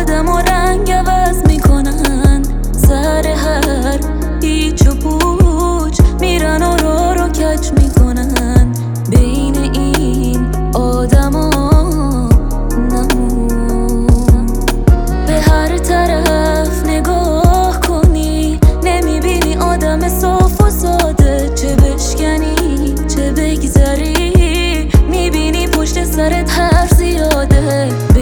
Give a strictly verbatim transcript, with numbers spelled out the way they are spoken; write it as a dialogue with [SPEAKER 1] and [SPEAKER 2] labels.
[SPEAKER 1] آدم و رنگ عوض میکنن، سر هر هیچ و پوچ میرن و را رو کج میکنن. بین این آدما نمون، به هر طرف نگاه کنی نمیبینی آدم صاف و ساده. چه بشکنی چه بگذری میبینی پشت سرت حرف زیاده.